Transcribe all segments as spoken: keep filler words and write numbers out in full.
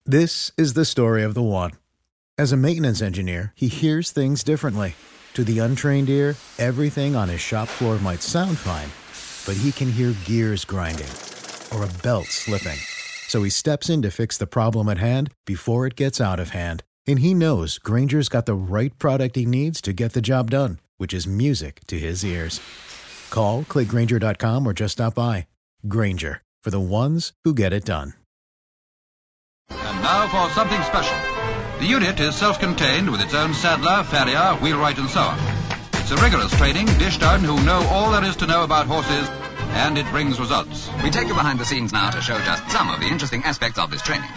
This is the story of the one. As a maintenance engineer, he hears things differently. To the untrained ear, everything on his shop floor might sound fine, but he can hear gears grinding or a belt slipping. So he steps in to fix the problem at hand before it gets out of hand. And he knows Grainger's got the right product he needs to get the job done, which is music to his ears. Call, click Grainger dot com, or just stop by. Grainger, for the ones who get it done. And now for something special. The unit is self-contained with its own saddler, farrier, wheelwright and so on. It's a rigorous training dished out who know all there is to know about horses, and it brings results. We take you behind the scenes now to show just some of the interesting aspects of this training.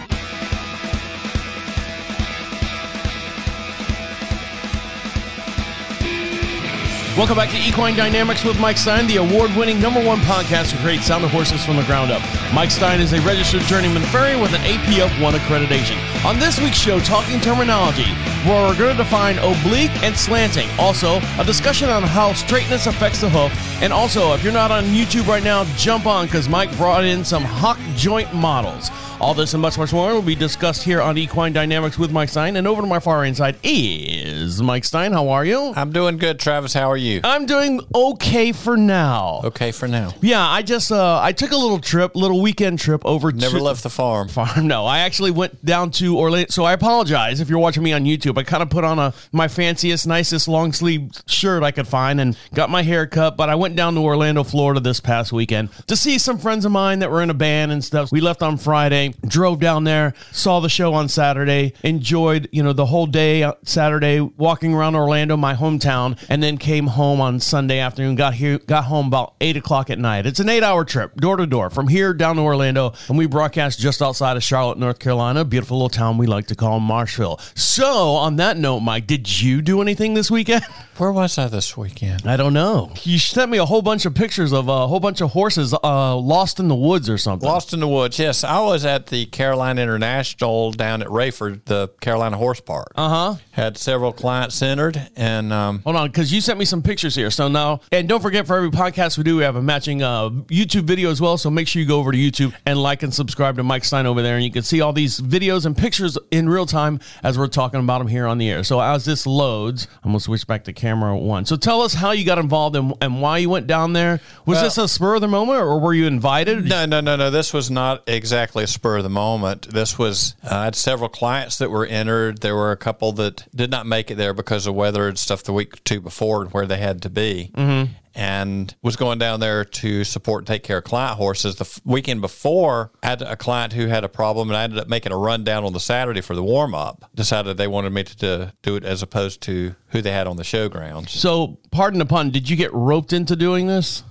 Welcome back to Equine Dynamics with Mike Stein, the award-winning number one podcast who creates sound of horses from the ground up. Mike Stein is a registered journeyman farrier with an A P F one accreditation. On this week's show, talking terminology, where we're going to define oblique and slanting. Also, a discussion on how straightness affects the hoof. And also, if you're not on YouTube right now, jump on, because Mike brought in some hock joint models. All this and much, much more will be discussed here on Equine Dynamics with Mike Stein. And over to my far right side is Mike Stein. How are you? I'm doing good, Travis. How are you? I'm doing okay for now. Okay for now. Yeah, I just, uh, I took a little trip, little weekend trip over Never to... left the farm. Farm, no. I actually went down to Orlando, so I apologize if you're watching me on YouTube. I kind of put on a my fanciest, nicest long sleeve shirt I could find and got my hair cut, but I went down to Orlando, Florida this past weekend to see some friends of mine that were in a band and stuff. We left on Friday, drove down there, saw the show on Saturday, enjoyed, you know, the whole day Saturday walking around Orlando, my hometown, and then came home on Sunday afternoon, got here, got home about eight o'clock at night. It's an eight-hour trip, door to door, from here down to Orlando, and we broadcast just outside of Charlotte, North Carolina, a beautiful little town we like to call Marshville. So, on that note, Mike, did you do anything this weekend? Where was I this weekend? I don't know. You sent me a whole bunch of pictures of a whole bunch of horses uh, lost in the woods or something. Lost in the woods, yes. I was at the Carolina International down at Rayford, the Carolina Horse Park. Uh-huh. Had several clients entered, and... Um, Hold on, because you sent me some pictures here. So now, and don't forget, for every podcast we do, we have a matching uh, YouTube video as well, so make sure you go over to YouTube and like and subscribe to Mike Stein over there, and you can see all these videos and pictures in real time as we're talking about them here on the air. So as this loads, I'm going to switch back to camera one. So tell us how you got involved and, and why you went down there. Was well, this a spur of the moment, or were you invited? No, no, no, no. This was not exactly a spur of the moment. This was, uh, I had several clients that were entered. There were a couple that did not make it there because of weather and stuff the week or two before and where they had to be. Mm-hmm. And was going down there to support and take care of client horses. The f- weekend before, I had a client who had a problem, and I ended up making a run down on the Saturday for the warm-up. Decided they wanted me to, to do it as opposed to who they had on the showgrounds. So, pardon the pun, did you get roped into doing this?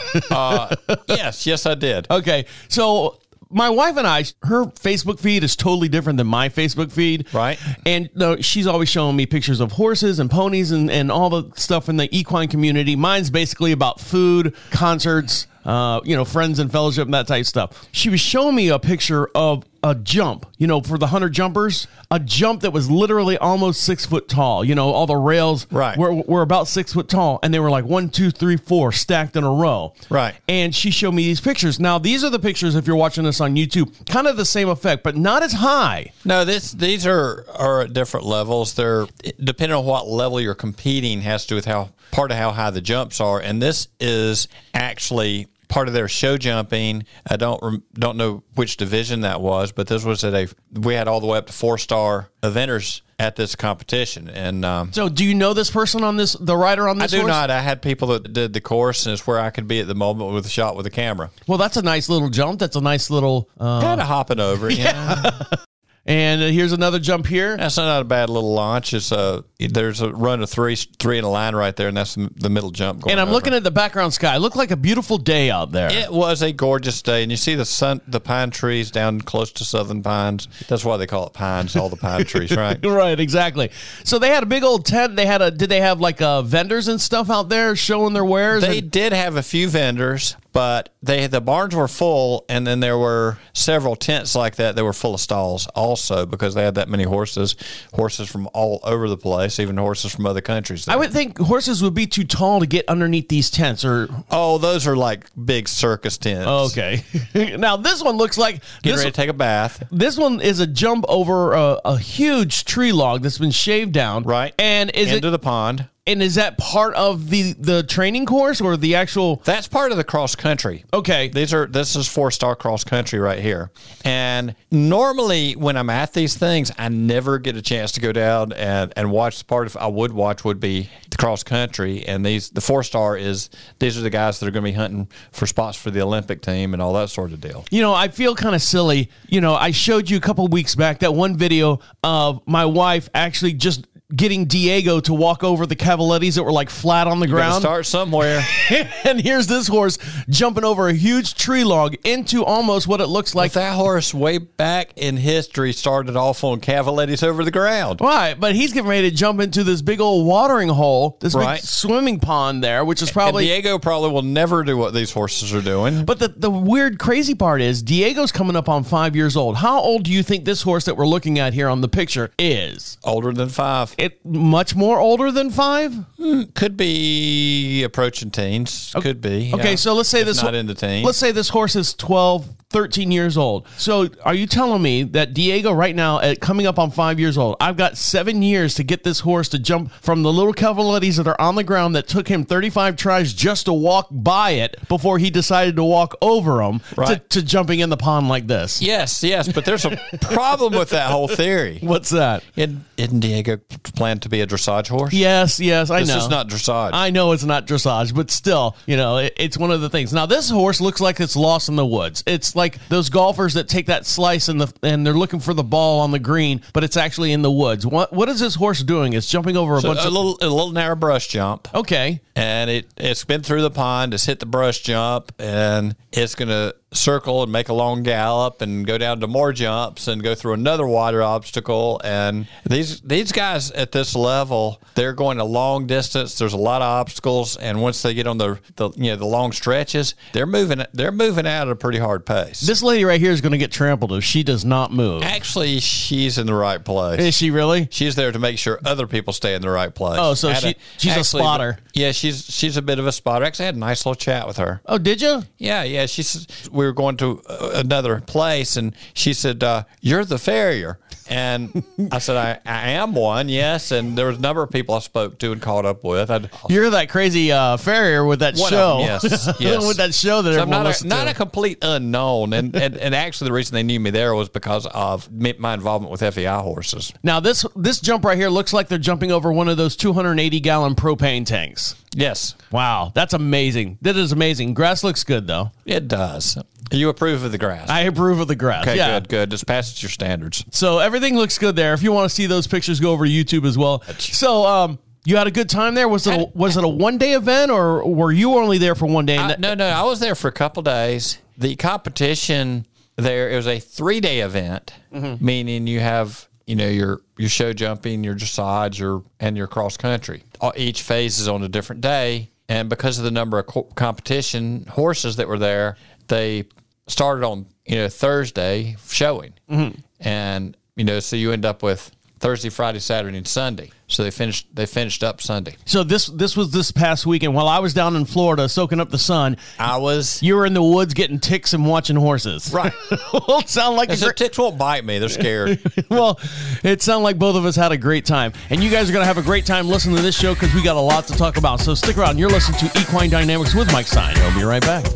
uh, yes, yes, I did. Okay, so... My wife and I, her Facebook feed is totally different than my Facebook feed. Right. And no, she's always showing me pictures of horses and ponies and, and all the stuff in the equine community. Mine's basically about food, concerts, uh, you know, friends and fellowship and that type of stuff. She was showing me a picture of a jump, you know, for the hunter jumpers, a jump that was literally almost six foot tall. You know, all the rails right. were, were about six foot tall, and they were like one, two, three, four stacked in a row. Right. And she showed me these pictures. Now, these are the pictures, if you're watching this on YouTube, kind of the same effect, but not as high. No, this these are, are at different levels. They're, depending on what level you're competing, has to do with how part of how high the jumps are. And this is actually part of their show jumping. I don't don't know which division that was, but this was at a, we had all the way up to four-star eventers at this competition. And um, so do you know this person on this, the rider on this I do horse? not. I had people that did the course, and it's where I could be at the moment with a shot with a camera. Well, that's a nice little jump. That's a nice little... Uh, kind of hopping over it, yeah. You know? And here's another jump here. That's not a bad little launch. It's a, there's a run of three three in a line right there, and that's the middle jump going And I'm over. looking at the background sky. It looked like a beautiful day out there. It was a gorgeous day, and you see the sun, the pine trees down close to Southern Pines. That's why they call it pines, all the pine trees, right? Right, exactly. So they had a big old tent. They had a, did they have like uh, vendors and stuff out there showing their wares? They and- did have a few vendors. But they the barns were full, and then there were several tents like that that were full of stalls also because they had that many horses, horses from all over the place, even horses from other countries. I would think horses would be too tall to get underneath these tents. Or oh, those are like big circus tents. Okay. Now this one looks like Get this, ready to take a bath. This one is a jump over a, a huge tree log that's been shaved down. Right. And is Into it the pond. And is that part of the, the training course or the actual? That's part of the cross country. Okay. These are this is four star cross country right here. And normally when I'm at these things, I never get a chance to go down and, and watch the part of I would watch would be the cross country. And these the four star is these are the guys that are going to be hunting for spots for the Olympic team and all that sort of deal. You know, I feel kind of silly. You know, I showed you a couple weeks back that one video of my wife actually just getting Diego to walk over the Cavalettis that were like flat on the You ground. gotta start somewhere. And here's this horse jumping over a huge tree log into almost what it looks like. But that horse way back in history started off on Cavalettis over the ground. Right, but he's getting ready to jump into this big old watering hole, this Right. big swimming pond there, which is probably... And Diego probably will never do what these horses are doing. But the, the weird, crazy part is Diego's coming up on five years old. How old do you think this horse that we're looking at here on the picture is? Older than five. It much more older than five? Could be approaching teens. Could be. Okay, yeah. so let's say If this not in the teens. Let's say this horse is twelve, thirteen years old. So are you telling me that Diego right now at coming up on five years old, I've got seven years to get this horse to jump from the little Cavalettis that are on the ground that took him thirty-five tries just to walk by it before he decided to walk over them Right. to, to jumping in the pond like this? Yes, yes, but there's a problem with that whole theory. What's that? Isn't, isn't Diego planned to be a dressage horse? Yes, yes, I This know. is not dressage. I know it's not dressage, but still, you know, it, it's one of the things. Now, this horse looks like it's lost in the woods. It's like those golfers that take that slice and the and they're looking for the ball on the green, but it's actually in the woods. What what is this horse doing? It's jumping over a So bunch a of little, a little narrow brush jump. Okay. And it, it's been through the pond, it's hit the brush jump, and it's going to circle and make a long gallop and go down to more jumps and go through another water obstacle. And these these guys at this level, they're going a long distance. There's a lot of obstacles, and once they get on the, the you know the long stretches, they're moving they're moving out at a pretty hard pace. This lady right here is going to get trampled if she does not move. Actually, she's in the right place. Is she really? She's there to make sure other people stay in the right place. Oh, so Had she- she's a actually, spotter. Yeah, she's she's a bit of a spotter. Actually, I had a nice little chat with her. Oh, did you? Yeah, yeah. She said we were going to uh, another place, and she said, uh, "You're the farrier." And I said, I, I am one, yes. And there was a number of people I spoke to and caught up with. I'd, You're that crazy uh, farrier with that One show. of them, yes, yes. With that show that So I'm everyone not a, listens not to. a complete unknown. And, and and actually, the reason they knew me there was because of me- my involvement with F E I horses. Now, this this jump right here looks like they're jumping over one of those two hundred eighty gallon propane tanks. Yes, Wow, that's amazing. That is amazing. Grass looks good, though. it does. You approve of the grass? I approve of the grass. Okay, yeah. good, good. Just passes your standards. So everything looks good there. If you want to see those pictures, go over to YouTube as well. So, um, you had a good time there. Was it a, was it a one day event, or were you only there for one day? I, no, no, I was there for a couple days. The competition there, it was a three day event, Mm-hmm. meaning you have, you know, your your show jumping, your dressage, your and your cross country. All- Each phase is on a different day, and because of the number of co- competition horses that were there, they started on you know Thursday showing, Mm-hmm. and you know so you end up with Thursday, Friday, Saturday, and Sunday. So they finished they finished up Sunday. So this this was this past weekend while I was down in Florida soaking up the sun. I was You were in the woods getting ticks and watching horses. Right. Well, it sounded like a So great, ticks won't bite me; they're scared. well, it sounded like both of us had a great time. And you guys are going to have a great time listening to this show because we got a lot to talk about. So stick around. You're listening to Equine Dynamics with Mike Stein. We'll be right back.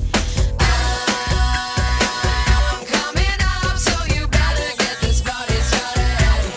Coming up, so you better get this party started.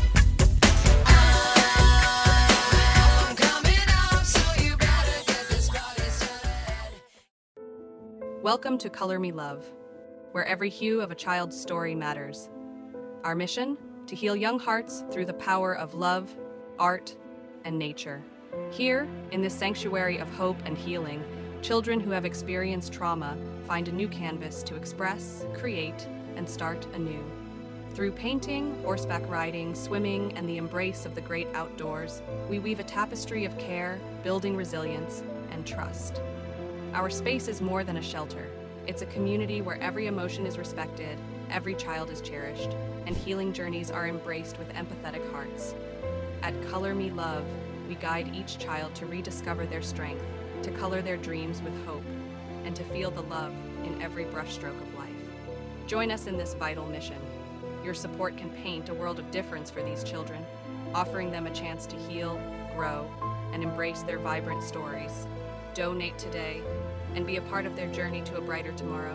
I'm coming up, so you better get this party started. Welcome to Color Me Love, where every hue of a child's story matters. Our mission? To heal young hearts through the power of love, art, and nature. Here, in this sanctuary of hope and healing, children who have experienced trauma find a new canvas to express, create, and start anew. Through painting, horseback riding, swimming, and the embrace of the great outdoors, we weave a tapestry of care, building resilience, and trust. Our space is more than a shelter. It's a community where every emotion is respected, every child is cherished, and healing journeys are embraced with empathetic hearts. At Color Me Love, we guide each child to rediscover their strength, to color their dreams with hope, and to feel the love in every brushstroke of life. Join us in this vital mission. Your support can paint a world of difference for these children, offering them a chance to heal, grow, and embrace their vibrant stories. Donate today and be a part of their journey to a brighter tomorrow.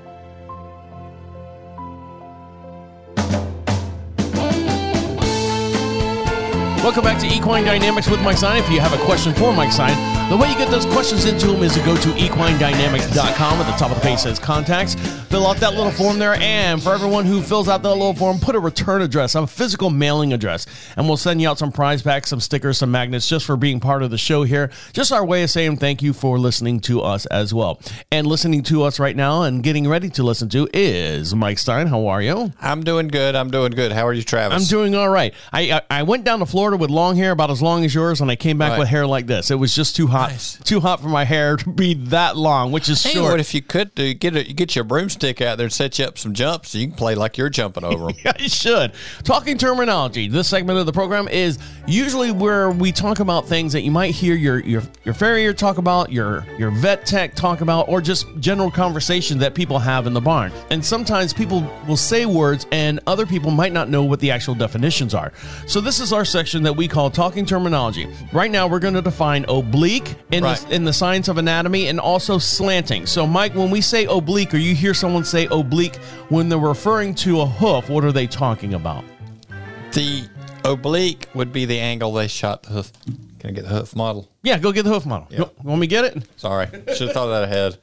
Welcome back to Equine Dynamics with Mike Stein. If you have a question for Mike Stein, the way you get those questions into him is to go to equine dynamics dot com. At the top of the page says contacts. Fill out that little form there, and for everyone who fills out that little form, put a return address, a physical mailing address, and we'll send you out some prize packs, some stickers, some magnets, just for being part of the show here. Just our way of saying thank you for listening to us as well. And listening to us right now and getting ready to listen to is Mike Stein. How are you? I'm doing good. I'm doing good. How are you, Travis? I'm doing all right. I, I I went down to Florida with long hair, about as long as yours, and I came back Right. with hair like this. It was just too hot, Nice. too hot for my hair to be that long, which is Hey, short. what if you could do get a, get your broomstick out there and set you up some jumps so you can play like you're jumping over them? Yeah, you should. Talking terminology. This segment of the program is usually where we talk about things that you might hear your your your farrier talk about, your your vet tech talk about, or just general conversation that people have in the barn. And sometimes people will say words and other people might not know what the actual definitions are. So this is our section that we call Talking Terminology. Right now we're going to define oblique in, Right. the, in the science of anatomy and also slanting. So Mike, when we say oblique or you hear someone say oblique when they're referring to a hoof, what are they talking about? The oblique would be the angle they shot the hoof. Can I get the hoof model? Yeah, go get the hoof model. You want me to get it? Sorry, should have thought of that ahead.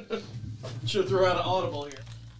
Should throw out an audible here.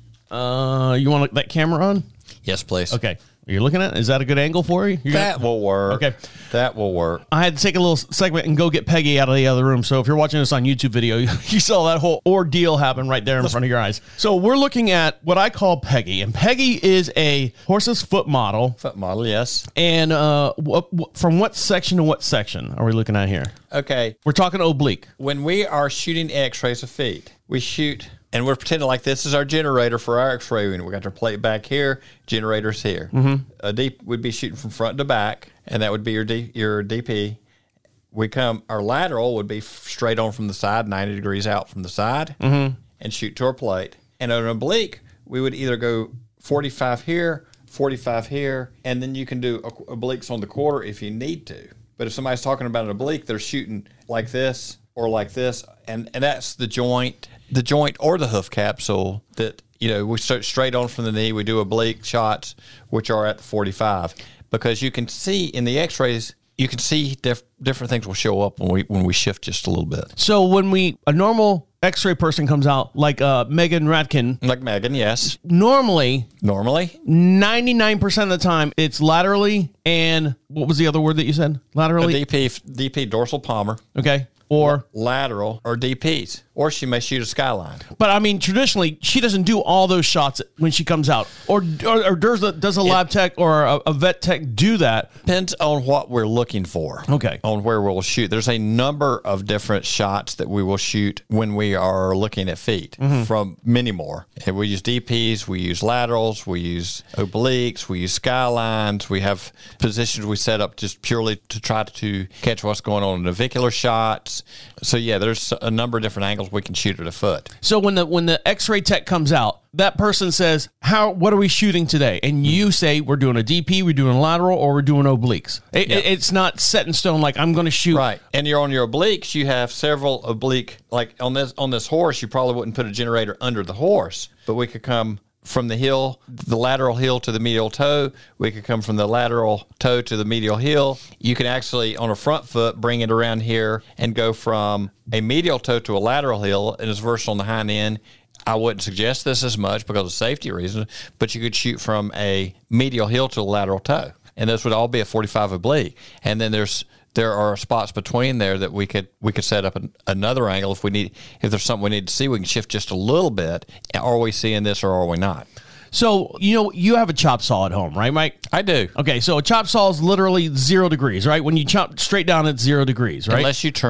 Uh, you want that camera on? Yes, please. Okay. You're looking at it? Is that a good angle for you? You're That gonna- will work. Okay. That will work. I had to take a little segment and go get Peggy out of the other room. So if you're watching this on YouTube video, you saw that whole ordeal happen right there in front of your eyes. So we're looking at what I call Peggy. And Peggy is a horse's foot model. Foot model, yes. And uh, wh- wh- from what section to what section are we looking at here? Okay. We're talking oblique. When we are shooting x-rays of feet, we shoot, and we're pretending like this is our generator for our x-ray unit. We got our plate back here, generators here. Mm-hmm. A D would be shooting from front to back, and that would be your D, your D P. We come, our lateral would be f- straight on from the side, ninety degrees out from the side, mm-hmm. and shoot to our plate. And on an oblique, we would either go forty-five here, forty-five here, and then you can do obliques on the quarter if you need to. But if somebody's talking about an oblique, they're shooting like this or like this, and, and that's the joint, the joint or the hoof capsule that, you know, we start straight on from the knee. We do oblique shots, which are at the forty-five, because you can see in the x-rays, you can see diff- different things will show up when we when we shift just a little bit. So when we, a normal x-ray person comes out, like uh, Megan Ratkin, Like Megan, yes. normally Normally, ninety-nine percent of the time, it's laterally and what was the other word that you said? a Laterally? D P, D P dorsal palmar, Okay. Or, lateral, or D Ps. Or she may shoot a skyline. but I mean, traditionally, she doesn't do all those shots when she comes out. Or, or, or does a, does a lab tech or a, a vet tech do that? Depends on what we're looking for. Okay. On where we'll shoot. There's a number of different shots that we will shoot when we are looking at feet, from many more. And we use D Ps, we use laterals, we use obliques, we use skylines. We have positions we set up just purely to try to catch what's going on in navicular shots. So yeah, there's a number of different angles we can shoot at a foot. So when the when the X-ray tech comes out, that person says, "How? What are we shooting today?" And you say, "We're doing a D P, we're doing lateral, or we're doing obliques." It, Yeah. It's not set in stone. Like I'm going to shoot. Right. And you're on your obliques, you have several oblique, like on this on this horse, you probably wouldn't put a generator under the horse, but we could come from the heel, the lateral heel to the medial toe. We could come from the lateral toe to the medial heel. You can actually, on a front foot, bring it around here and go from a medial toe to a lateral heel, and it's versatile on the hind end. I wouldn't suggest this as much because of safety reasons, but you could shoot from a medial heel to a lateral toe, and this would all be a forty-five oblique. And then there's there are spots between there that we could we could set up an, another angle if we need if there's something we need to see. We can shift just a little bit. Are we seeing this or are we not? So you know you have a chop saw at home, right, Mike? I do. Okay, so a chop saw is literally zero degrees, right? When you chop straight down, it's zero degrees, right? Unless you turn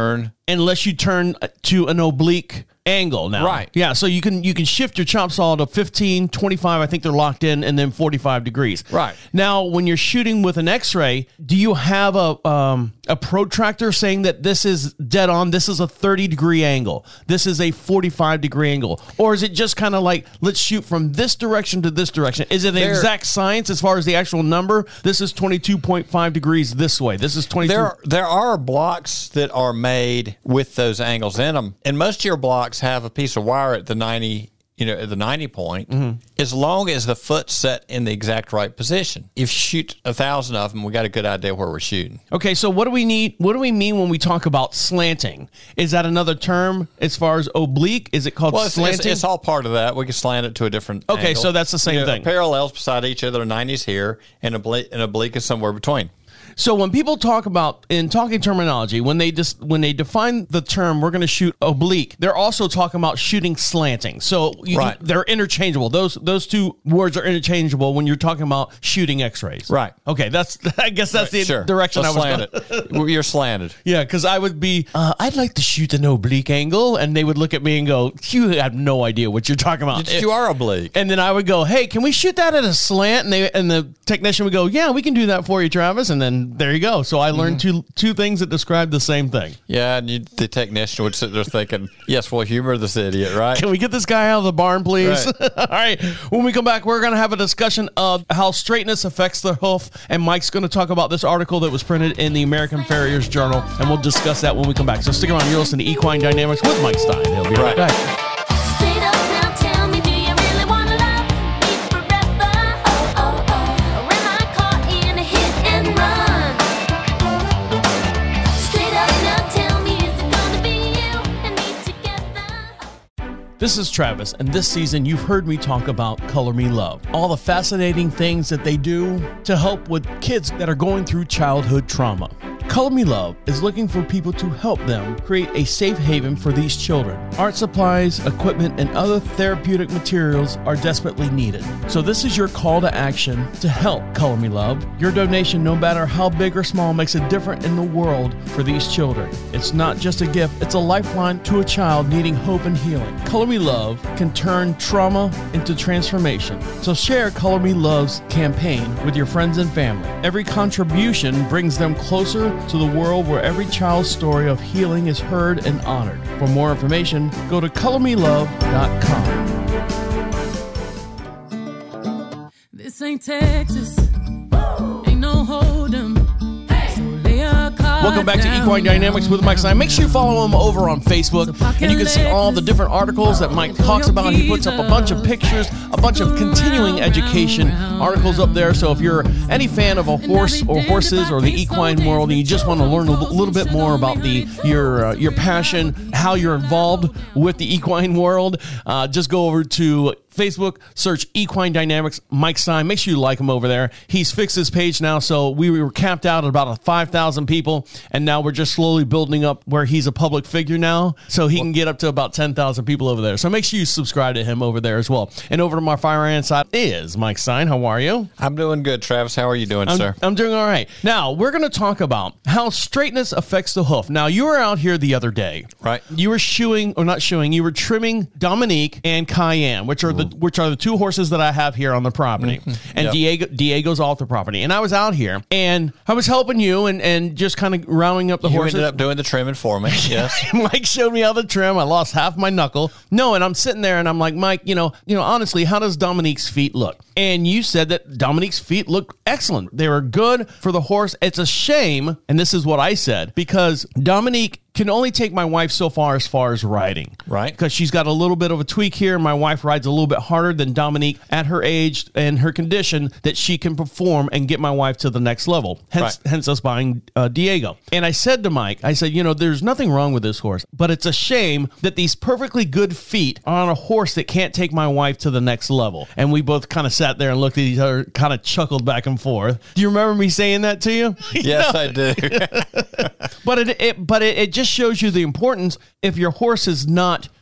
unless you turn to an oblique angle now. Right. Yeah, so you can you can shift your chop saw to fifteen, twenty-five, I think they're locked in, and then forty-five degrees. Right. Now, when you're shooting with an X-ray, do you have a um, a protractor saying that this is dead on, this is a thirty degree angle, this is a forty-five degree angle? Or is it just kind of like, let's shoot from this direction to this direction? Is it an There- exact science as far as the actual number? This is twenty-two point five degrees this way. This is twenty-two. There, there are blocks that are made with those angles in them, and most of your blocks have a piece of wire at the ninety, you know, at the ninety point. Mm-hmm. As long as the foot's set in the exact right position. If you shoot a thousand of them, we got a good idea where we're shooting. Okay, so what do we need? What do we mean when we talk about slanting? Is that another term as far as oblique? Is it called Well, it's, slanting? it's, it's all part of that. We can slant it to a different. Okay, angle. so that's the same You know, thing. Parallels beside each other, nineties here, and oblique, and oblique is somewhere between. So when people talk about, in talking terminology, when they just when they define the term, we're going to shoot oblique, they're also talking about shooting slanting. So you Right. can, they're interchangeable. Those those two words are interchangeable when you're talking about shooting X-rays. Right. Okay. That's I guess that's the Sure. direction Let's I was slant going. it. You're slanted. Yeah, because I would be, uh, I'd like to shoot an oblique angle, and they would look at me and go, "You have no idea what you're talking about." You are oblique. And then I would go, "Hey, can we shoot that at a slant?" And they and the technician would go, "Yeah, we can do that for you, Travis." And then there you go. So I learned two two things that describe the same thing. Yeah, and you, the technician would sit there thinking, yes, we'll humor this idiot, right? Can we get this guy out of the barn, please? Right. All right. When we come back, we're going to have a discussion of how straightness affects the hoof, and Mike's going to talk about this article that was printed in the American Farrier's Journal, and we'll discuss that when we come back. So stick around. You're listening to Equine Dynamics with Mike Stein. He'll be right, Right. back. Straight up now, tell me, do you really wanna love me forever? Oh, oh, oh. Or am I caught in a hit and run? Straight up now, tell me, is it gonna be you and me together? This is Travis, and this season you've heard me talk about Color Me Love. All the fascinating things that they do to help with kids that are going through childhood trauma. Color Me Love is looking for people to help them create a safe haven for these children. Art supplies, equipment, and other therapeutic materials are desperately needed. So this is your call to action to help Color Me Love. Your donation, no matter how big or small, makes a difference in the world for these children. It's not just a gift, it's a lifeline to a child needing hope and healing. Color Me Love can turn trauma into transformation. So share Color Me Love's campaign with your friends and family. Every contribution brings them closer to the world where every child's story of healing is heard and honored. For more information, go to color me love dot com. This ain't Texas. Ain't no hold'em. So lay your cards Welcome back to down Equine Dynamics with Mike Stein. Make sure you follow him over on Facebook, and you can see all the different articles that Mike talks about. He puts up a bunch of pictures, a bunch of continuing education articles up there. So if you're any fan of a horse or horses or the equine world, and you just want to learn a little bit more about the your uh, your passion, how you're involved with the equine world, uh, just go over to Facebook, search Equine Dynamics, Mike Stein. Make sure you like him over there. He's fixed his page now, so we were capped out at about five thousand people, and now we're just slowly building up where he's a public figure now, so he can get up to about ten thousand people over there. So make sure you subscribe to him over there as well. And over to my far right side is Mike Stein. How are you? I'm doing good, Travis. How are you doing, I'm, sir? I'm doing all right. Now, we're going to talk about how straightness affects the hoof. Now, you were out here the other day. Right. You were shoeing, or not shoeing, you were trimming Dominique and Cayenne, which are the which are the two horses that I have here on the property. And Yep. Diego Diego's off the property. And I was out here, and I was helping you and, and just kind of rounding up the You horses. ended up doing the trimming for me. Yes. Mike showed me how to trim. I lost half my knuckle. No, and I'm sitting there and I'm like, Mike, you know, you know, honestly, how does Dominique's feet look? And you said that Dominique's feet look excellent. They were good for the horse. It's a shame, and this is what I said, because Dominique can only take my wife so far as far as riding. Right. Because she's got a little bit of a tweak here. My wife rides a little bit harder than Dominique at her age and her condition that she can perform and get my wife to the next level. Hence, Right. hence us buying uh, Diego. And I said to Mike, I said, you know, there's nothing wrong with this horse, but it's a shame that these perfectly good feet are on a horse that can't take my wife to the next level. And we both kind of sat there and looked at each other, kind of chuckled back and forth. Do you remember me saying that to you? Yes, I do. But it, it but it, it just shows you the importance if your horse is not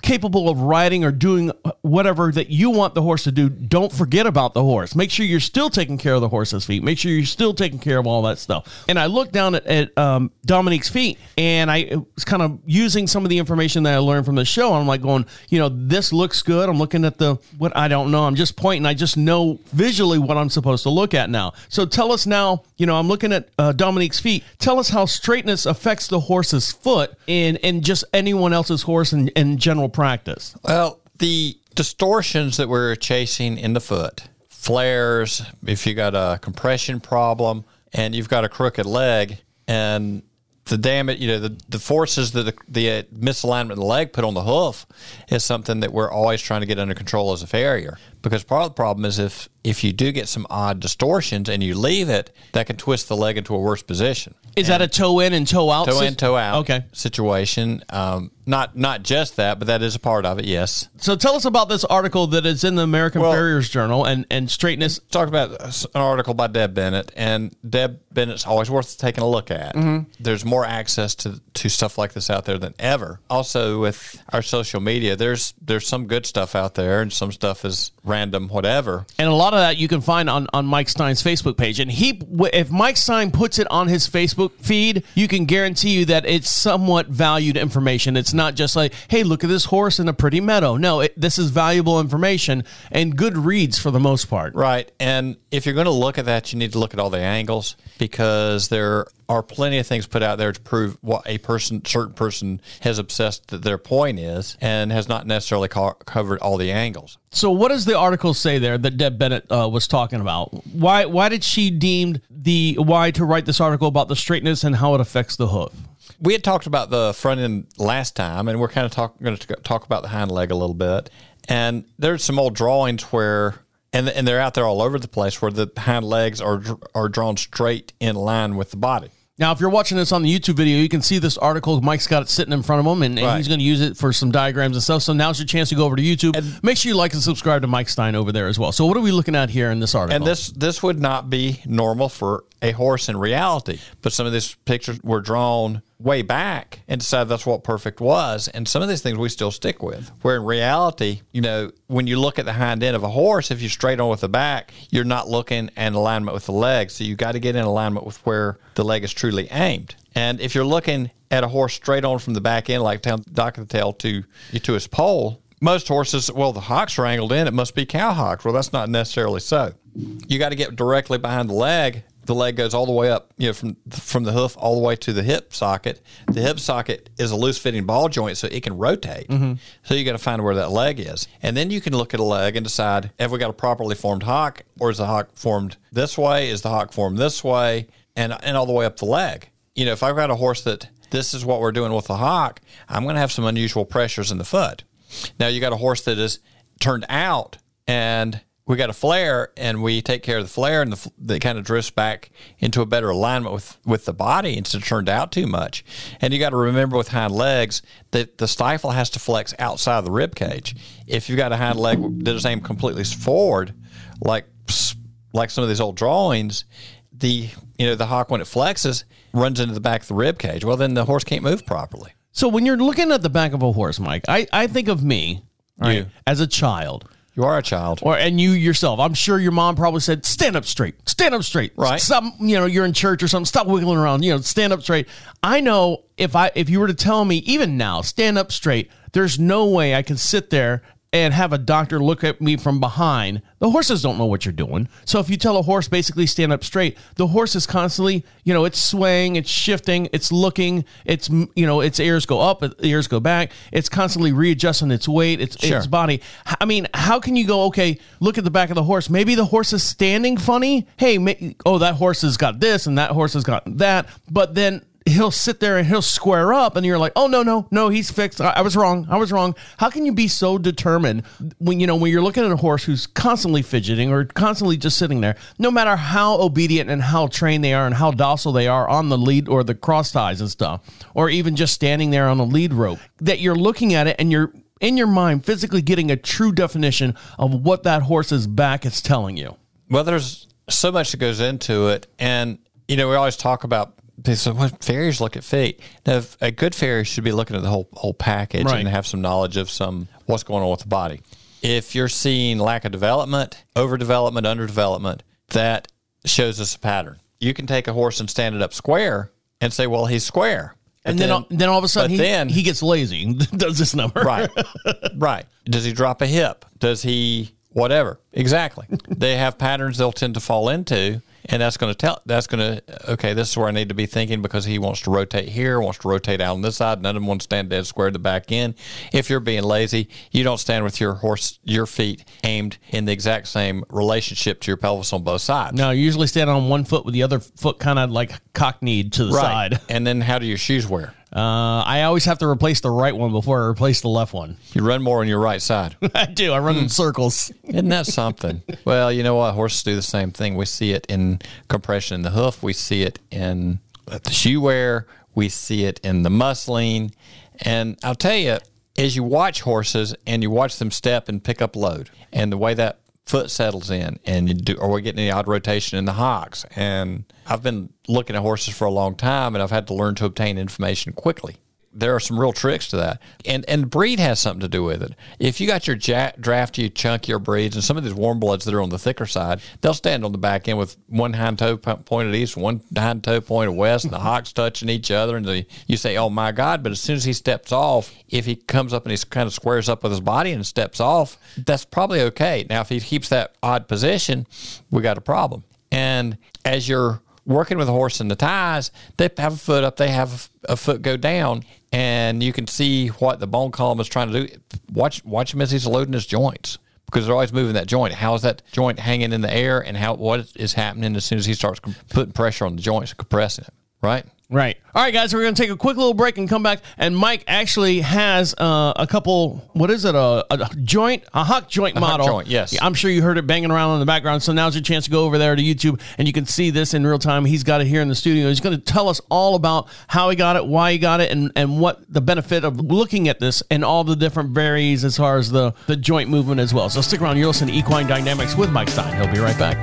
capable of riding or doing whatever that you want the horse to do, don't forget about the horse. Make sure you're still taking care of the horse's feet. Make sure you're still taking care of all that stuff. And I looked down at, at um, Dominique's feet, and I was kind of using some of the information that I learned from the show. And I'm like going, you know, this looks good. I'm looking at the, what I don't know. I'm just pointing. I just know visually what I'm supposed to look at now. So tell us now, you know, I'm looking at uh, Dominique's feet. Tell us how straightness affects the horse's foot and, and just anyone else's horse in, in general practice. Well, the distortions that we're chasing in the foot, flares, if you got a compression problem and you've got a crooked leg, and the damage, you know, the, the forces that the, the uh, misalignment of the leg put on the hoof is something that we're always trying to get under control as a farrier. Because part of the problem is if, if you do get some odd distortions and you leave it, that can twist the leg into a worse position. Is and that a toe in and toe out? Toe in, toe out okay. situation. Um, not not just that, but that is a part of it, yes. So tell us about this article that is in the American Well, Farriers Journal and, and straightness. Talk about an article by Deb Bennett, and Deb Bennett's always worth taking a look at. Mm-hmm. There's more access to, to stuff like this out there than ever. Also, with our social media, there's there's some good stuff out there, and some stuff is random, whatever. And a lot of that you can find on, on Mike Stein's Facebook page. And he, if Mike Stein puts it on his Facebook feed, you can guarantee you that it's somewhat valued information. It's not just like, hey, look at this horse in a pretty meadow. No, it, this is valuable information and good reads for the most part. Right. And if you're going to look at that, you need to look at all the angles, because there are plenty of things put out there to prove what a person, certain person has obsessed that their point is, and has not necessarily co- covered all the angles. So what does the article say there that Deb Bennett uh, was talking about? Why why did she deem the why to write this article about the straightness and how it affects the hoof? We had talked about the front end last time, and we're kind of talk, going to talk about the hind leg a little bit. And there's some old drawings where, and and they're out there all over the place, where the hind legs are are drawn straight in line with the body. Now, if you're watching this on the YouTube video, you can see this article. Mike's got it sitting in front of him, and, and Right. he's going to use it for some diagrams and stuff. So now's your chance to go over to YouTube. And- Make sure you like and subscribe to Mike Stein over there as well. So what are we looking at here in this article? And this this would not be normal for a horse in reality, but some of these pictures were drawn way back and decided that's what perfect was. And some of these things we still stick with, where in reality, you know, when you look at the hind end of a horse, if you're straight on with the back, you're not looking in alignment with the leg. So you got to get in alignment with where the leg is truly aimed. And if you're looking at a horse straight on from the back end, like down the dock of the tail to, to his pole, most horses, well, the hocks are angled in, it must be cow hocks. Well, that's not necessarily so. You got to get directly behind the leg. The leg goes all the way up, you know, from from the hoof all the way to the hip socket. The hip socket is a loose-fitting ball joint, so it can rotate. Mm-hmm. So you got to find where that leg is. And then you can look at a leg and decide, have we got a properly formed hock, or is the hock formed this way? Is the hock formed this way? And, and all the way up the leg. You know, if I've got a horse that this is what we're doing with the hock, I'm going to have some unusual pressures in the foot. Now, you got a horse that is turned out, and we got a flare, and we take care of the flare, and the, the kind of drifts back into a better alignment with, with the body instead of turned out too much. And you got to remember with hind legs that the stifle has to flex outside of the rib cage. If you've got a hind leg that is aimed completely forward, like like some of these old drawings, the you know the hock, when it flexes, runs into the back of the rib cage. Well, then the horse can't move properly. So when you're looking at the back of a horse, Mike, I, I think of me right, You. as a child. You are a child. Or and you yourself. I'm sure your mom probably said, stand up straight. Stand up straight. Right. Stop, you know, you're in church or something. Stop wiggling around. You know, stand up straight. I know if I if you were to tell me, even now, stand up straight, there's no way I can sit there and have a doctor look at me from behind. The horses don't know what you're doing. So if you tell a horse basically stand up straight, the horse is constantly, you know, it's swaying, it's shifting, it's looking, it's, you know, its ears go up, its ears go back. It's constantly readjusting its weight, its, Sure. its body. I mean, how can you go, okay, look at the back of the horse. Maybe the horse is standing funny. Hey, may, oh, that horse has got this and that horse has got that. But then he'll sit there and he'll square up and you're like, oh, no, no, no, he's fixed. I, I was wrong. I was wrong. How can you be so determined when, you know, when you're looking at a horse who's constantly fidgeting or constantly just sitting there, no matter how obedient and how trained they are and how docile they are on the lead or the cross ties and stuff, or even just standing there on a lead rope, that you're looking at it and you're in your mind physically getting a true definition of what that horse's back is telling you. Well, there's so much that goes into it. And, you know, we always talk about they say, well, farriers look at feet. Now, if a good farrier should be looking at the whole whole package Right. and have some knowledge of some what's going on with the body. If you're seeing lack of development, overdevelopment, underdevelopment, that shows us a pattern. You can take a horse and stand it up square and say, well, he's square. And then, all, then all of a sudden but he, then- he gets lazy and does this number. Right. Right. Does he drop a hip? Does he whatever? Exactly. They have patterns they'll tend to fall into, and that's going to tell that's going to okay, this is where I need to be thinking because he wants to rotate here, wants to rotate out on this side. None of them want to stand dead square at the back end. If you're being lazy, you don't stand with your horse your feet aimed in the exact same relationship to your pelvis on both sides. No, you usually stand on one foot with the other foot kind of like cock-kneed to the Right. side. And then how do your shoes wear? Uh, I always have to replace the right one before I replace the left one. You run more on your right side. I do. I run in circles. Isn't that something? Well, you know what? Horses do the same thing. We see it in compression in the hoof. We see it in the shoe wear. We see it in the muscling. And I'll tell you, as you watch horses and you watch them step and pick up load, and the way that foot settles in, and you do, or we're getting the odd rotation in the hocks. And I've been looking at horses for a long time, and I've had to learn to obtain information quickly. There are some real tricks to that. And and breed has something to do with it. If you got your ja- drafty, chunkier breeds, and some of these warm bloods that are on the thicker side, they'll stand on the back end with one hind toe po- pointed east, one hind toe pointed west, and the hocks touching each other. And the, you say, oh, my God. But as soon as he steps off, if he comes up and he kind of squares up with his body and steps off, that's probably okay. Now, if he keeps that odd position, we got a problem. And as you're working with a horse in the ties, they have a foot up, they have a foot go down, and you can see what the bone column is trying to do. Watch watch him as he's loading his joints, because they're always moving that joint. How is that joint hanging in the air, and how what is happening as soon as he starts putting pressure on the joints, compressing it, right? Right. All right, guys, we're going to take a quick little break and come back. And Mike actually has uh, a couple, what is it, a, a joint, a hock joint A hock model. joint, yes. Yeah, I'm sure you heard it banging around in the background. So now's your chance to go over there to YouTube and you can see this in real time. He's got it here in the studio. He's going to tell us all about how he got it, why he got it, and, and what the benefit of looking at this and all the different varies as far as the, the joint movement as well. So stick around. You're listening to Equine Dynamics with Mike Stein. He'll be right back.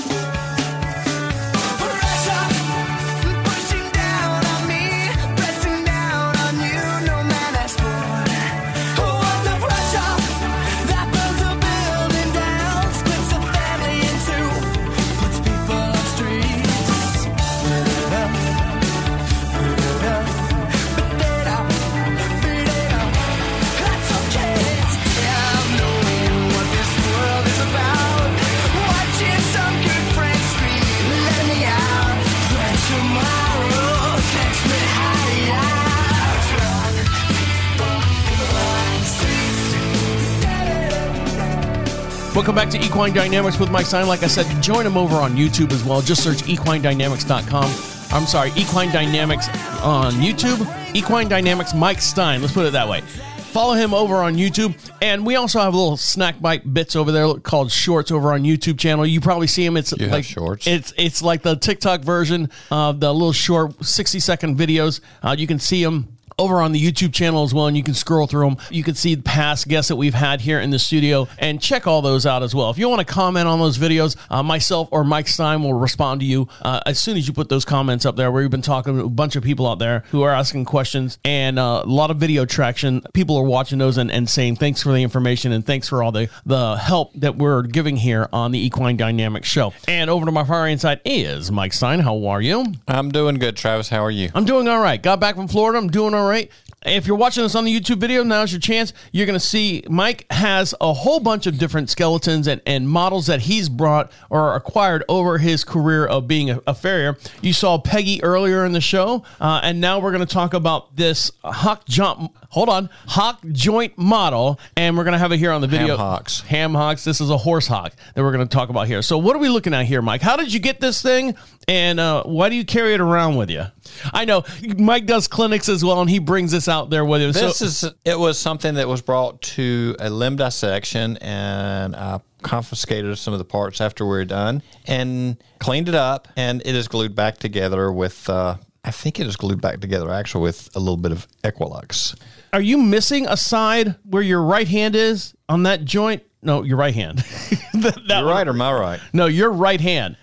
Welcome back to Equine Dynamics with Mike Stein. Like I said, join him over on YouTube as well. Just search equine dynamics dot com. I'm sorry, Equine Dynamics on YouTube. Equine Dynamics Mike Stein. Let's put it that way. Follow him over on YouTube. And we also have little snack bite bits over there called Shorts over on YouTube channel. You probably see him. It's You have like shorts. It's it's like the TikTok version of the little short sixty second videos. Uh, you can see them over on the YouTube channel as well, and you can scroll through them. You can see the past guests that we've had here in the studio and check all those out as well. If you want to comment on those videos, uh, myself or Mike Stein will respond to you uh, as soon as you put those comments up there. We've been talking to a bunch of people out there who are asking questions, and uh, a lot of video traction. People are watching those and, and saying thanks for the information and thanks for all the, the help that we're giving here on the Equine Dynamics show. And over to my far right side is Mike Stein. How are you? I'm doing good, Travis. How are you? I'm doing all right. Got back from Florida. I'm doing all right. If you're watching this on the YouTube video, now's your chance. You're going to see Mike has a whole bunch of different skeletons and, and models that he's brought or acquired over his career of being a, a farrier. You saw Peggy earlier in the show, uh, and now we're going to talk about this hock jump. Hold on, hock joint model, and we're going to have it here on the video. Ham hocks. Ham hocks. This is a horse hock that we're going to talk about here. So what are we looking at here, Mike? How did you get this thing, and uh, why do you carry it around with you? I know Mike does clinics as well, and he brings this out there with him. This so, is it was something that was brought to a limb dissection, and I confiscated some of the parts after we were done and cleaned it up, and it is glued back together with. Uh, I think it is glued back together actually with a little bit of Equilux. Are you missing a side where your right hand is on that joint? No, your right hand. that, that You're one. right or my right? No, your right hand.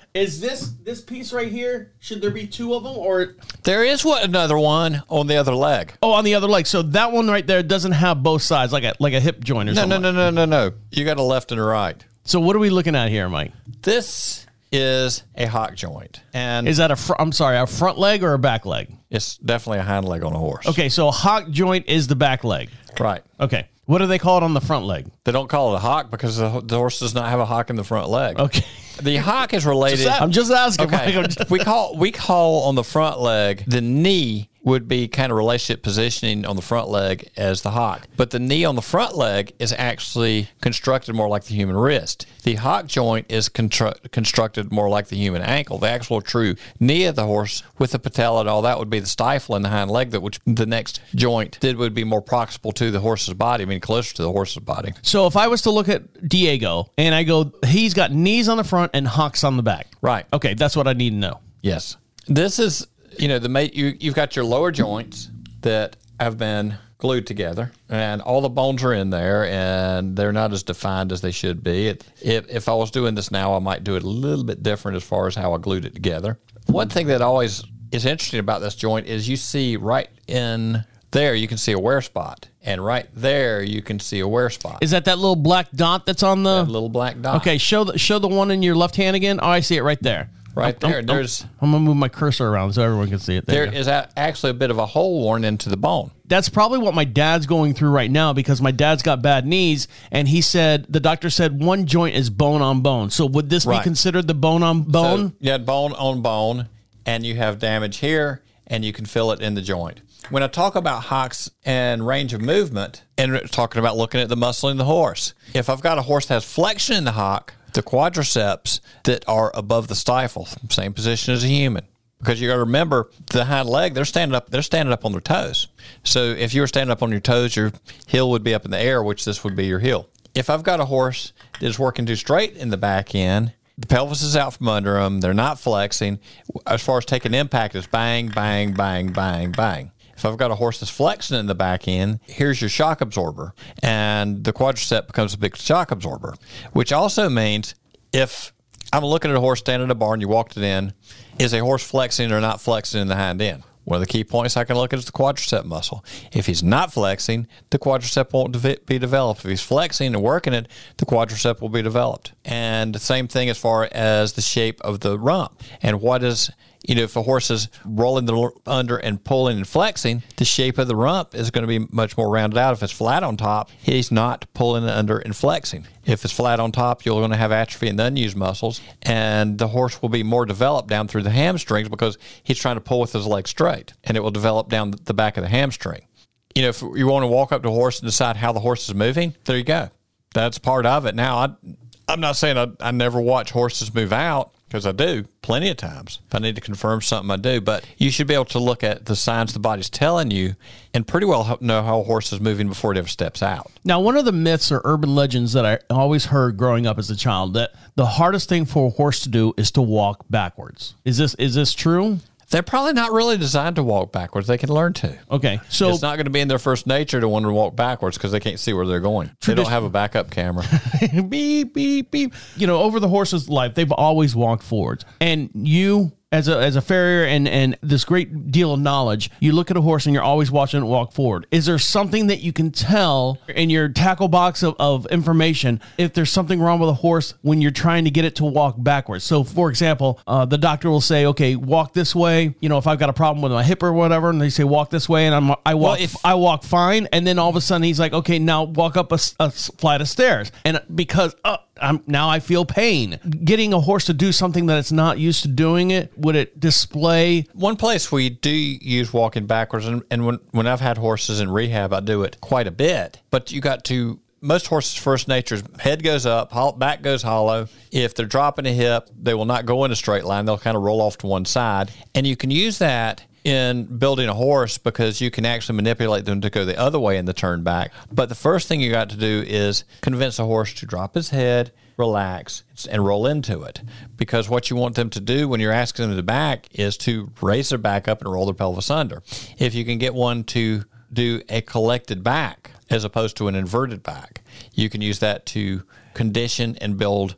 Is this this piece right here? Should there be two of them, or There is what another one on the other leg. oh, on the other leg? So that one right there doesn't have both sides, like a like a hip joint or No, something. no, no, no, no, no. You got a left and a right. So what are we looking at here, Mike? This is a hock joint, and Is that a fr- I'm sorry, a front leg or a back leg? it's definitely a hind leg on a horse. Okay, so a hock joint is the back leg. Right. Okay, what do they call it on the front leg? They don't call it a hock because the, the horse does not have a hock in the front leg. Okay, The hock is related. I'm just asking. Okay. Mike. I'm just- we call we call on the front leg the knee would be kind of relationship positioning on the front leg as the hock. But the knee on the front leg is actually constructed more like the human wrist. The hock joint is constru- constructed more like the human ankle. The actual true knee of the horse with the patella and all that would be the stifle in the hind leg, that which the next joint did would be more proximal to the horse's body, I mean closer to the horse's body. So if I was to look at Diego and I go, he's got knees on the front and hocks on the back. Right. Okay, that's what I need to know. Yes. This is, you know, the mate. You you've got your lower joints that have been glued together, and all the bones are in there, and they're not as defined as they should be. It, if if I was doing this now, I might do it a little bit different as far as how I glued it together. One thing that always is interesting about this joint is you see right in there you can see a wear spot, and right there you can see a wear spot. Is that that little black dot that's on the That little black dot. Okay, show the show the one in your left hand again. Oh, I see it right there. Right I'm- there. I'm, There's I'm gonna move my cursor around so everyone can see it. There, there you go. is a, actually a bit of a hole worn into the bone. That's probably what my dad's going through right now because my dad's got bad knees, and he said the doctor said one joint is bone on bone. So would this Right. be considered the bone on bone? So you had bone on bone, and you have damage here, and you can feel it in the joint. When I talk about hocks and range of movement, and talking about looking at the muscle in the horse, if I've got a horse that has flexion in the hock, the quadriceps that are above the stifle, same position as a human. Because you got to remember the hind leg, they're standing up, they're standing up on their toes. So if you were standing up on your toes, your heel would be up in the air, which this would be your heel. If I've got a horse that is working too straight in the back end, the pelvis is out from under them, they're not flexing. As far as taking impact, it's bang, bang, bang, bang, bang. If I've got a horse that's flexing in the back end, here's your shock absorber, and the quadricep becomes a big shock absorber, which also means if I'm looking at a horse standing in a barn, you walked it in, is a horse flexing or not flexing in the hind end? One of the key points I can look at is the quadricep muscle. If he's not flexing, the quadricep won't de- be developed. If he's flexing and working it, the quadricep will be developed. And the same thing as far as the shape of the rump. And what is, you know, if a horse is rolling the l- under and pulling and flexing, the shape of the rump is going to be much more rounded out. If it's flat on top, he's not pulling it under and flexing. If it's flat on top, you're going to have atrophy in the unused muscles, and the horse will be more developed down through the hamstrings because he's trying to pull with his leg straight, and it will develop down the back of the hamstring. You know, if you want to walk up to a horse and decide how the horse is moving, there you go. That's part of it. Now, I, I'm not saying I, I never watch horses move out, because I do plenty of times. If I need to confirm something, I do. But you should be able to look at the signs the body's telling you and pretty well know how a horse is moving before it ever steps out. Now, one of the myths or urban legends that I always heard growing up as a child that the hardest thing for a horse to do is to walk backwards. Is this is this true? They're probably not really designed to walk backwards. They can learn to. Okay, so It's not going to be in their first nature to want to walk backwards because they can't see where they're going. They don't have a backup camera. beep beep beep. You know, over the horse's life, they've always walked forwards, and you. As a as a farrier and, and this great deal of knowledge, you look at a horse and you're always watching it walk forward. Is there something that you can tell in your tackle box of, of information if there's something wrong with a horse when you're trying to get it to walk backwards? So, for example, uh, the doctor will say, okay, walk this way. You know, if I've got a problem with my hip or whatever, and they say walk this way, and I'm I walk Well, if- I walk fine, and then all of a sudden he's like, okay, now walk up a, s- a s- flight of stairs, and because uh, I'm now I feel pain. Getting a horse to do something that it's not used to doing it, would it display? One place we do use walking backwards, and, and when, when I've had horses in rehab, I do it quite a bit. But you got to, most horses' first nature is head goes up, hol- back goes hollow. If they're dropping a hip, they will not go in a straight line. They'll kind of roll off to one side. And you can use that in building a horse because you can actually manipulate them to go the other way in the turn back. But the first thing you got to do is convince a horse to drop his head, relax, and roll into it. Because what you want them to do when you're asking them to back is to raise their back up and roll their pelvis under. If you can get one to do a collected back as opposed to an inverted back, you can use that to condition and build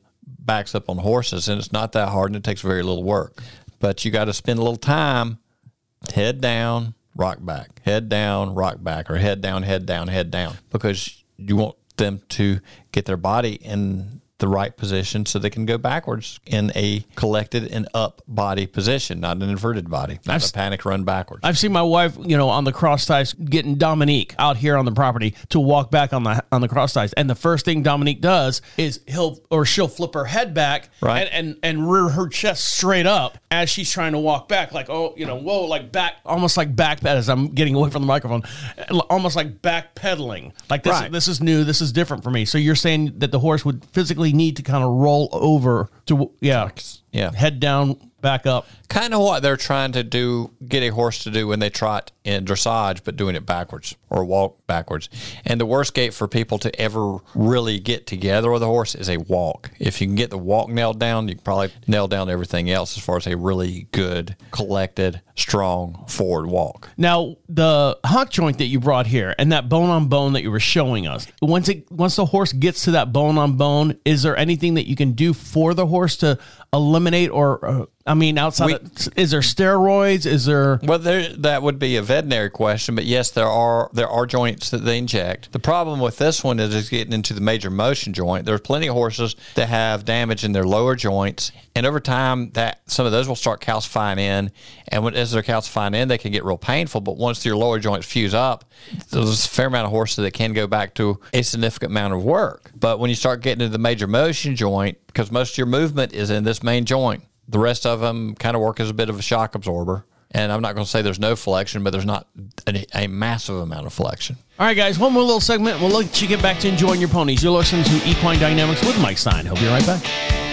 backs up on horses, and it's not that hard, and it takes very little work. But you got to spend a little time, head down, rock back, head down, rock back, or head down, head down, head down, because you want them to get their body in the right position so they can go backwards in a collected and up body position, not an inverted body, not I've a panic run backwards. I've seen my wife, you know, on the cross ties getting Dominique out here on the property to walk back on the on the cross ties, and the first thing Dominique does is he'll or she'll flip her head back, Right. and, and and rear her chest straight up as she's trying to walk back, like oh, you know, whoa, like back, almost like back as I'm getting away from the microphone, almost like back pedaling, like this. Right. This is new. This is different for me. So you're saying that the horse would physically need to kind of roll over to yeah, Yeah. head down, back up. Kind of what they're trying to do, get a horse to do when they trot in dressage, but doing it backwards or walk backwards. And the worst gait for people to ever really get together with a horse is a walk. If you can get the walk nailed down, you can probably nail down everything else as far as a really good, collected, strong forward walk. Now, the hock joint that you brought here and that bone on bone that you were showing us, once it once the horse gets to that bone on bone, is there anything that you can do for the horse to eliminate or, uh, I mean, outside We- of, is there steroids? Is there... Well, there, that would be a veterinary question, but yes, there are there are joints that they inject. The problem with this one is it's getting into the major motion joint. There's plenty of horses that have damage in their lower joints, and over time, that some of those will start calcifying in, and when, as they're calcifying in, they can get real painful. But once your lower joints fuse up, there's a fair amount of horses that can go back to a significant amount of work. But when you start getting into the major motion joint, because most of your movement is in this main joint, the rest of them kind of work as a bit of a shock absorber. And I'm not going to say there's no flexion, but there's not a, a massive amount of flexion. All right, guys, one more little segment. We'll let you get back to enjoying your ponies. You're listening to Equine Dynamics with Mike Stein. He'll be right back.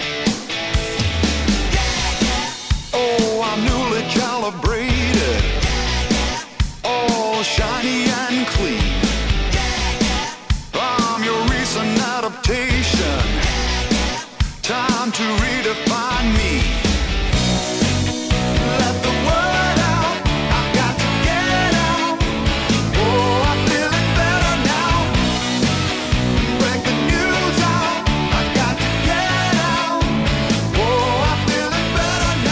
Oh, I'm newly calibrated. All shiny and clean. I'm your recent adaptation. Time to redefine me. Let the word out. I've got to get out. Oh, I'm feeling better now. Break the news out. I've got to get out. Oh, I'm feeling better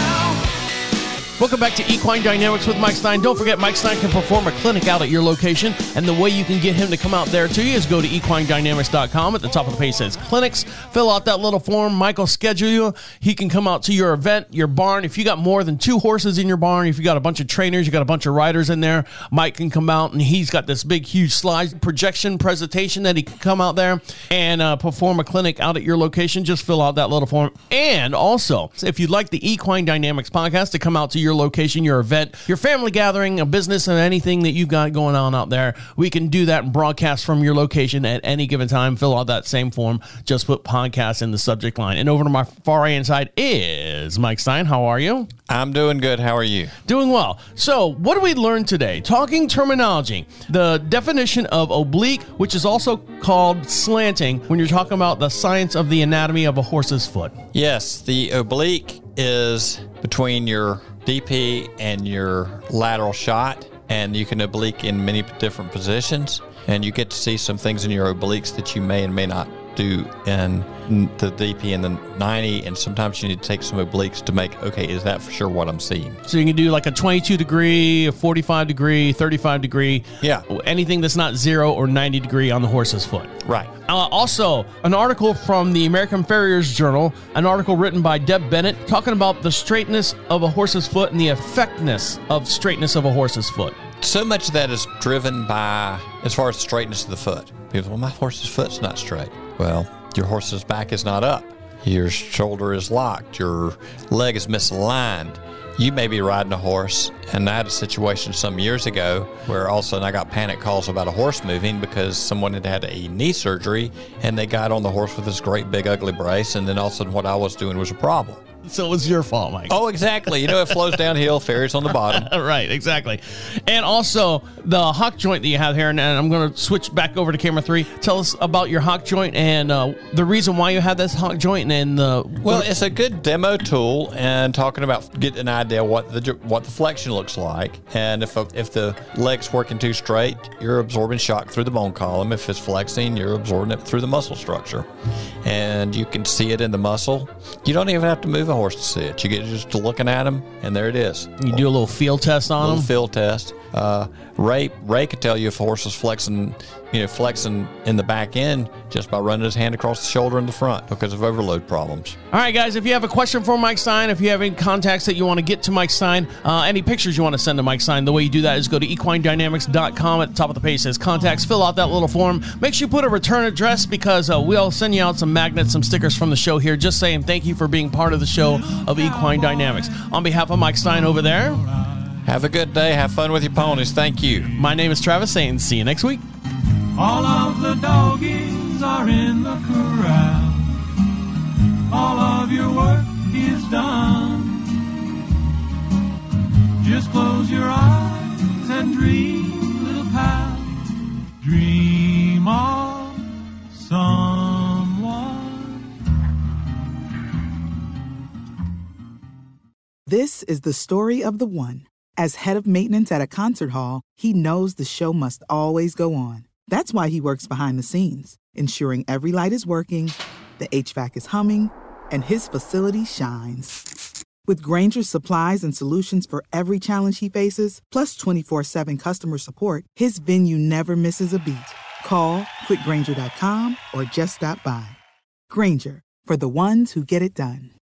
now. Welcome back to Equine Dynamics with Mike Stein. Don't forget, Mike Stein can perform a clinic out at your location, and the way you can get him to come out there to you is go to equine dynamics dot com. At the top of the page says clinics. Fill out that little form. Mike will schedule you. He can come out to your event, your barn. If you got more than two horses in your barn, if you got a bunch of trainers, you got a bunch of riders in there, Mike can come out, and he's got this big, huge slide projection presentation that he can come out there and uh, perform a clinic out at your location. Just fill out that little form. And also, if you'd like the Equine Dynamics podcast to come out to your location, your event, your family gathering, a business, and anything that you've got going on out there, we can do that and broadcast from your location at any given time. Fill out that same form. Just put podcast in the subject line. And over to my far right hand side is Mike Stein. How are you? I'm doing good. How are you? Doing well. So, what did we learn today? Talking terminology. The definition of oblique, which is also called slanting, when you're talking about the science of the anatomy of a horse's foot. Yes, the oblique is between your D P and your lateral shot, and you can oblique in many different positions, and you get to see some things in your obliques that you may and may not do in the D P and the ninety, and sometimes you need to take some obliques to make, okay, is that for sure what I'm seeing? So you can do like a twenty-two degree, a forty-five degree, thirty-five degree. Yeah. Anything that's not zero or ninety degree on the horse's foot. Right. Uh, also, an article from the American Farrier's Journal, an article written by Deb Bennett, talking about the straightness of a horse's foot and the effectiveness of straightness of a horse's foot. So much of that is driven by, as far as the straightness of the foot. People say, well, my horse's foot's not straight. Well, your horse's back is not up. Your shoulder is locked. Your leg is misaligned. You may be riding a horse, and I had a situation some years ago where all of a sudden I got panic calls about a horse moving because someone had had a knee surgery, and they got on the horse with this great big ugly brace, and then all of a sudden what I was doing was a problem. So it was your fault, Mike. Oh, exactly. You know, it flows downhill, ferries on the bottom. Right, exactly. And also, the hock joint that you have here, and I'm going to switch back over to camera three. Tell us about your hock joint and uh, the reason why you have this hock joint and the... Well, it's a good demo tool, and talking about getting an idea what the what the flexion looks like. And if if the leg's working too straight, you're absorbing shock through the bone column. If it's flexing, you're absorbing it through the muscle structure. And you can see it in the muscle. You don't even have to move a horse to see it. You get just to looking at them, and there it is. You do a little field test on little them? field test. Uh, Ray Ray could tell you if a horse is flexing, you know, flexing in the back end just by running his hand across the shoulder in the front because of overload problems. All right, guys, if you have a question for Mike Stein, if you have any contacts that you want to get to Mike Stein, uh, any pictures you want to send to Mike Stein, the way you do that is go to equine dynamics dot com. At the top of the page says contacts. Fill out that little form. Make sure you put a return address because uh, we'll send you out some magnets, some stickers from the show here, just saying thank you for being part of the show of Equine Dynamics. On behalf of Mike Stein over there, have a good day. Have fun with your ponies. Thank you. My name is Travis saying see you next week. All of the doggies are in the corral. All of your work is done. Just close your eyes and dream, little pal. Dream of someone. This is the story of the one. As head of maintenance at a concert hall, he knows the show must always go on. That's why he works behind the scenes, ensuring every light is working, the H V A C is humming, and his facility shines. With Grainger's supplies and solutions for every challenge he faces, plus twenty-four seven customer support, his venue never misses a beat. Call quick grainger dot com or just stop by. Grainger, for the ones who get it done.